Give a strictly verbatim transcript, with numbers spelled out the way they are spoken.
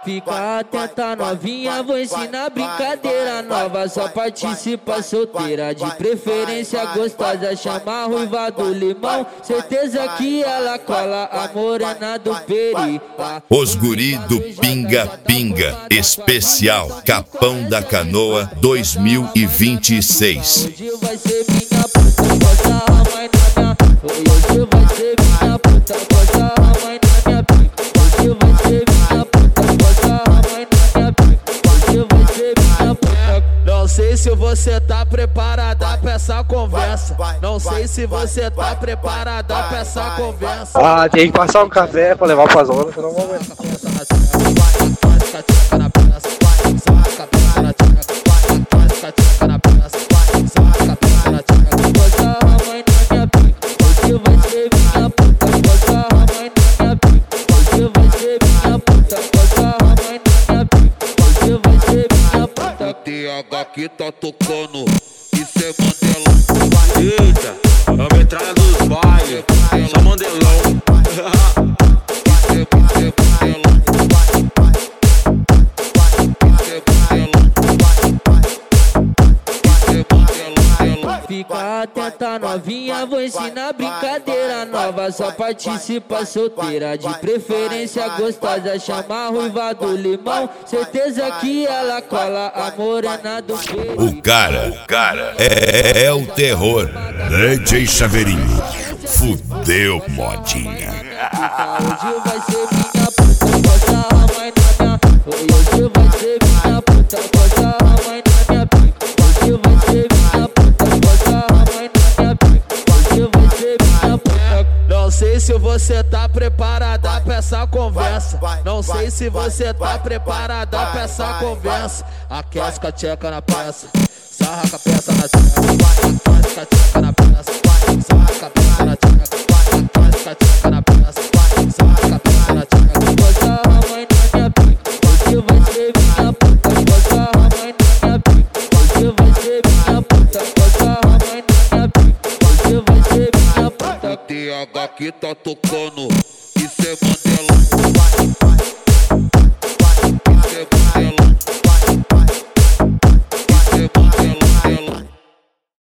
Fica atenta novinha, vou ensinar brincadeira nova. Só participa solteira, de preferência gostosa. Chama a ruiva do limão, certeza que ela cola a morena do peri. Os guri do Pinga Pinga Especial Capão da Canoa dois mil e vinte e seis. Hoje vai ser minha puta, gosta a mãe na minha. Hoje vai ser minha puta, gosta a mãe na minha pica. Hoje vai ser minha puta, gosta a mãe na minha pica. Hoje vai ser minha puta. Não sei se você tá preparada pra essa conversa. Não sei se você tá preparada pra essa conversa. Ah, tem que passar um café pra levar pra zona, senão não vou aguentar. T H que tá tocando, isso é Mandelão. Eita, vamos entrar nos bailes, só Mandelão. Isso é, isso é Mandelão. Isso é Mandelão. Fica atenta novinha, vou ensinar brincadeira nova. Só participa solteira, de preferência gostosa. Chama a ruiva do limão, certeza que ela cola a morena do peri. O cara, o cara é, é o terror. D J Chaveirinho, fudeu modinha. Hoje vai ser minha puta, gosta a mãe na minha. Hoje vai ser minha puta, gosta a mãe na minha pica. Hoje vai ser minha puta, gosta a mãe na minha pica. Hoje vai ser minha puta. Não sei se você tá preparada pra essa conversa. Não sei se você tá preparada pra essa conversa. Aquece com a tcheca na peça, sarra com a peça na tcheca. Aquece com a tcheca na peça, sarra com a peça na tcheca. Aquece com a tcheca na peça, sarra com a peça na tcheca. Gosta a mãe na minha pica, hoje vai ser minha puta. Gosta a mãe na minha pica, hoje vai ser minha puta. Gosta a mãe na minha pica, hoje vai ser minha puta. T H que tá tocando, isso é Mandelão.